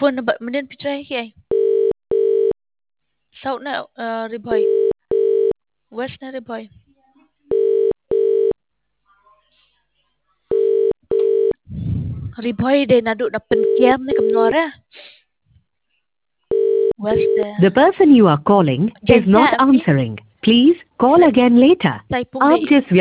phone na ba menen pitray hi ay. Saut na Riboy. West na Riboy. Riboy de nadu na penkiam ni kamnora. West The person you are calling is not Janja, answering. Please call again later. Saipung आप de जिस